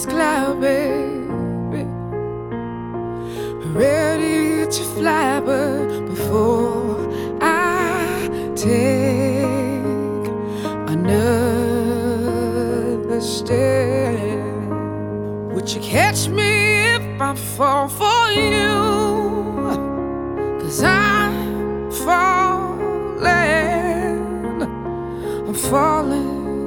skies cloud, baby, ready to fly, but before I take another step, would you catch me if I fall for you?